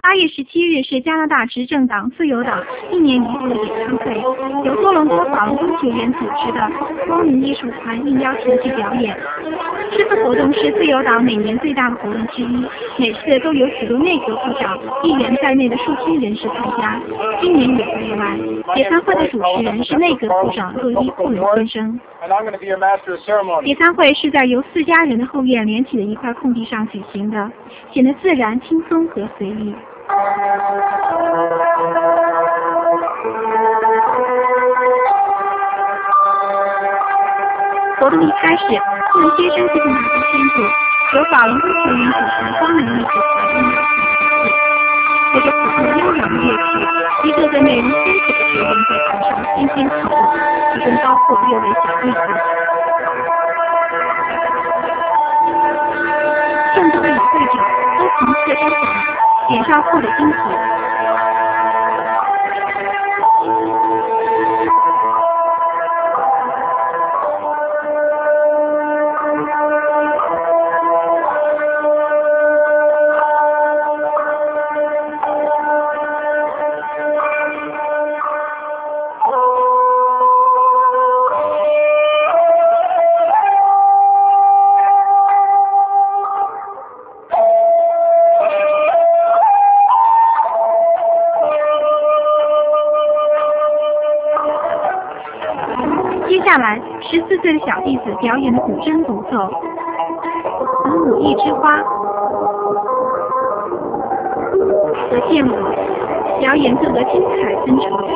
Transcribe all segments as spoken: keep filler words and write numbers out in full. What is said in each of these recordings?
八月十七日是加拿大执政党自由党一年一度的演唱会，由多伦多法轮功学院组织的光明艺术团应邀前去表演。这次活动是自由党每年最大的活动之一，每次都有许多内阁部长、议员在内的数千人士参加，今年也不例外。野餐会的主持人是内阁部长洛伊·库伦先生。野餐会是在由四家人的后院连起的一块空地上举行的，显得自然、轻松和随意。活动一开始，库伦先生就向大家宣布，由法轮功学院组成的光明艺术团应邀请随着谱子悠扬的乐曲，一个个内容丰富的学员在台上翩翩起舞，其中包括六位小弟子。众多的与会者都从侧身走来，脸上附着金皮。接下来，十四岁的小弟子表演的古筝独奏《舞艺之花》和剑舞，表演更得精彩纷呈。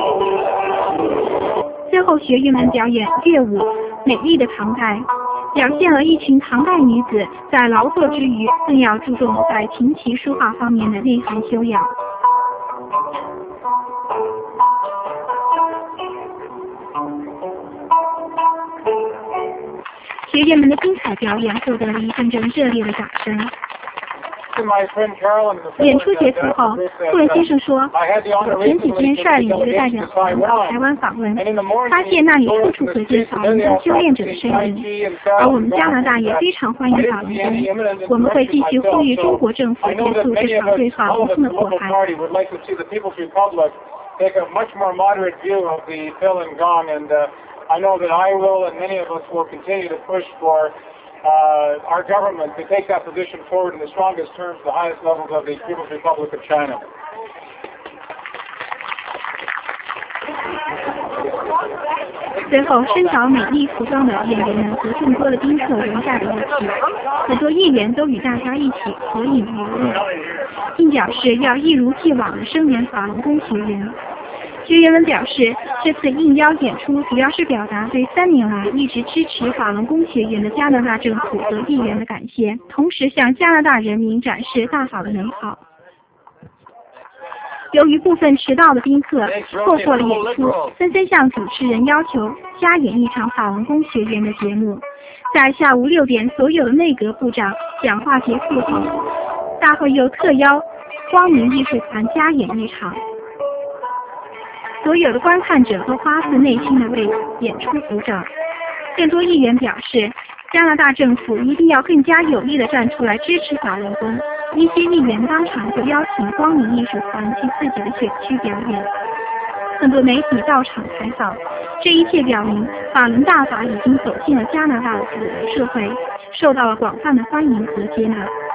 最后，学员们表演乐舞《美丽的唐代》，表现了一群唐代女子在劳作之余，更要注重在琴棋书画方面的内涵修养。学员们的精彩表演获得了一阵阵热烈的掌声。演出结束后，库伦先生说，我前几天率领一个代表团到台湾访问，发现那里处处可见法轮功修炼者的身影，而我们加拿大也非常欢迎法轮功。我们会继续呼吁中国政府结束这场对法轮功的迫害。 I know that I will and many of us will continue to push for uh, our government to take that position forward in the strongest terms, the highest levels of the People's Republic of China. 随后，身着美丽服装的演员们和众多的宾客融在了一起，很多议员都与大家一起合影留念，并表示要一如既往地声援法轮功学员。学员们表示，这次应邀演出主要是表达对三年来一直支持法轮功学员的加拿大政府和议员的感谢，同时向加拿大人民展示大好的美好。由于部分迟到的宾客错过了演出，纷纷向主持人要求加演一场法轮功学员的节目。在下午六点，所有的内阁部长讲话结束后，大会又特邀光明艺术团加演一场。所有的观看者都发自内心的为演出鼓掌。更多议员表示，加拿大政府一定要更加有力地站出来支持法轮功。一些议员当场就邀请光明艺术团去自己的选区表演。很多媒体到场采访，这一切表明法轮大法已经走进了加拿大的主流社会，受到了广泛的欢迎和接纳。